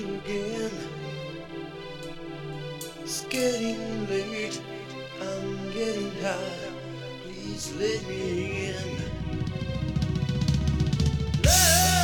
you again. It's getting late, I'm getting tired. Please let me in.